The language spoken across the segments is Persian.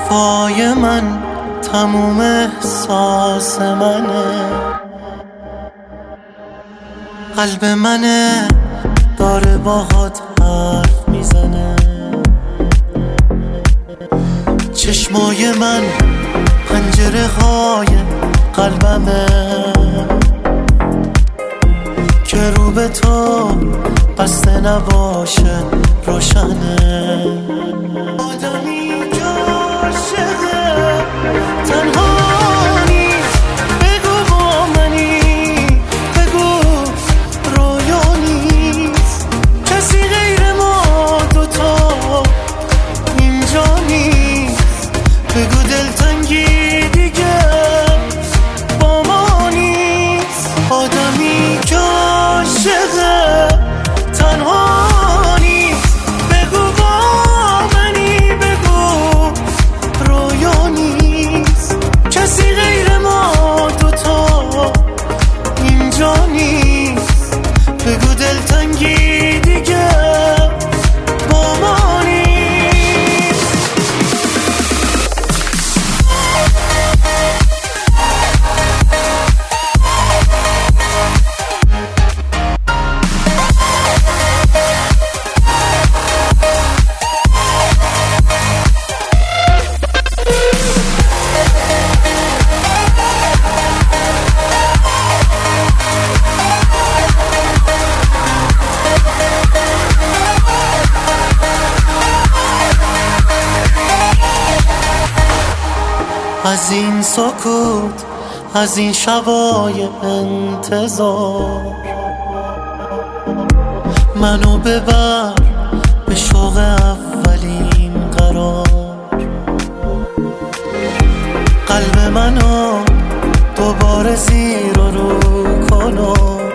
وفای من تموم احساس منه، قلب منه داره باهات حرف میزنه. چشمای من پنجره های قلبمه که رو به تو بسته نباشه روشنه. آدمی که عاشقه تنها نیست، بگو با منی، بگو رویا نیست، کسی غیر ما دوتا اینجا نیست، بگو دلتنگی دیگه با ما نیست. آدمی که عاشقه تنها نیست، بگو با منی، بگو رویا نیست، کسی غیر ما دوتا اینجا نیست، بگو دلتنگی دیگه با ما نیست. از این سکوت، از این شبای انتظار، منو ببر به شوق اولین قرار. قلب منو دوباره زیر و رو کنو،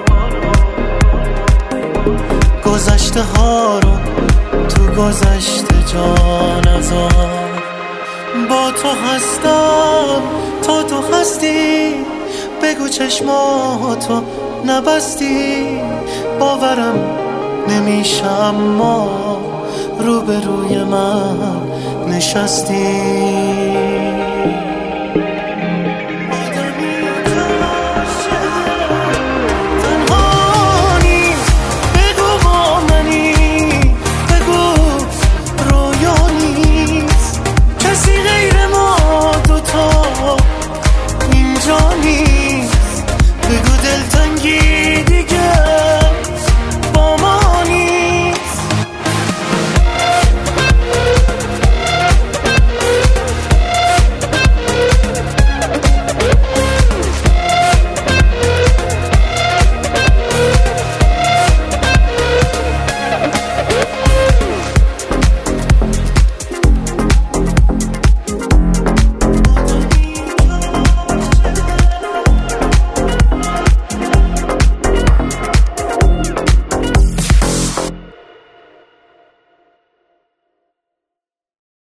گذشته ها رو تو گذشته جا نذار. با تو هستم تا تو هستی، بگو چشماتو نبستی، باورم نمیشه اما روبروی من نشستی.